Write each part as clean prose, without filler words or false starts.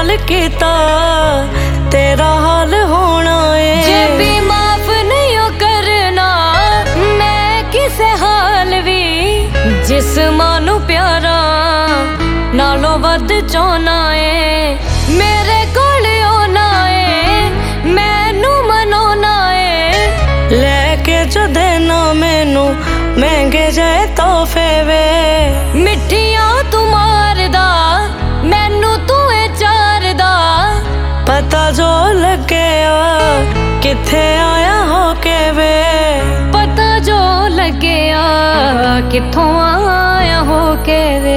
हाल किता तेरा हाल होना है। जे भी माफ नहीं हो करना मैं किसे हाल भी, जिस मानू प्यारा नालों वध चाहना है। मेरे कोल आना है मैनू मनाना है, लेके जो देना मैनू महंगे जाए तोहफे वे। मिठिया तू मारदा मैनू तू चारदा, पता जो लगे किथे आया हो के वे। पता जो लगे किथों आया हो के वे।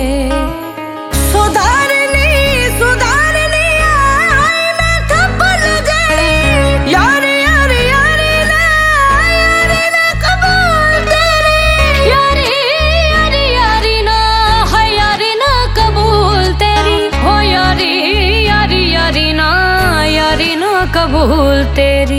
कबूल तेरी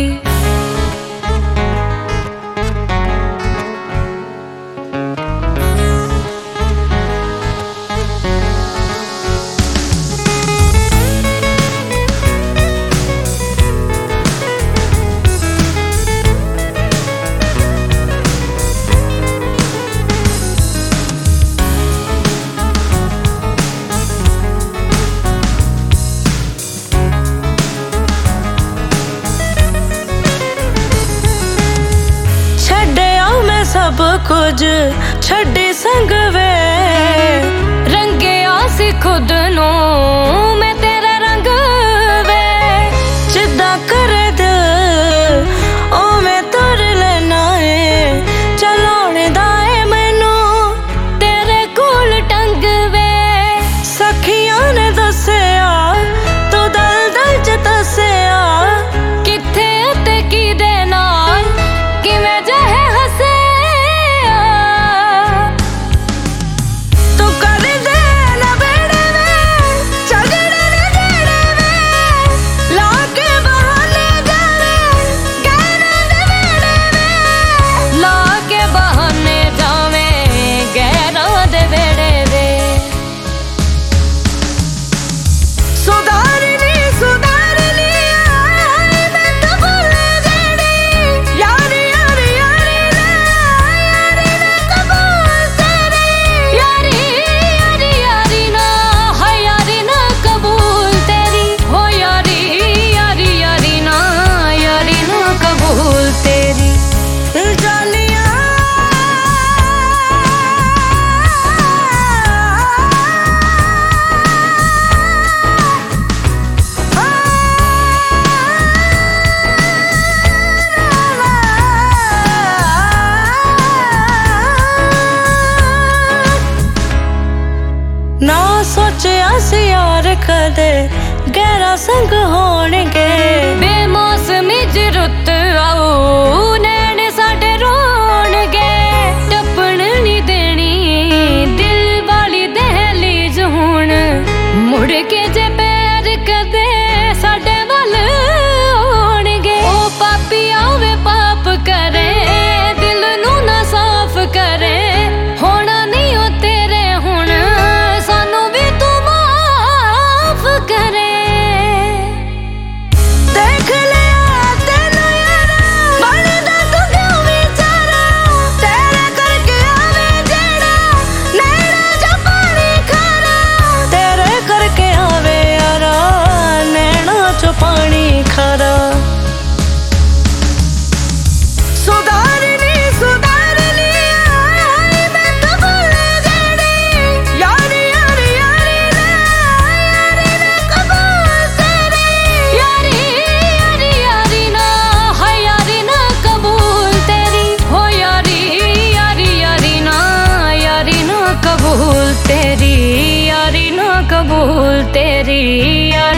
सब कुछ छड़ी संग वे। रंगे आसी खुद नो मैं तेरा रंग वे। जिदा करे दिल ओ मैं तुर लेना है, चलाने दाए मैनू तेरे कोल टंग वे। सखियां ने दसिया तू दल दल च दसिया, किथे ते की दे नाल किवें जहे हसे। ना सोचिया सी यार कदे गहरा संग होणगे। बेमौसमी च रुत आओ नैन साडे रोणगे। टप्पण नहीं देनी दिल वाली दहलीज हुण, मुड़ के जे पैर कदे साडे वल होणगे। ओ पापी आवे पाप करे दिल नू ना साफ करे, होना नहीं हो तेरे हुण सानू भी तू माफ करे। देख लिया तेनू यारा बनदा तू क्यों बेचारा, तेरे करके आवे जेड़ा नैना जो पानी खारा। तेरे करके आवे यारा नैना जो पानी खारा। कबूल तेरी यारी ना कबूल तेरी यारी।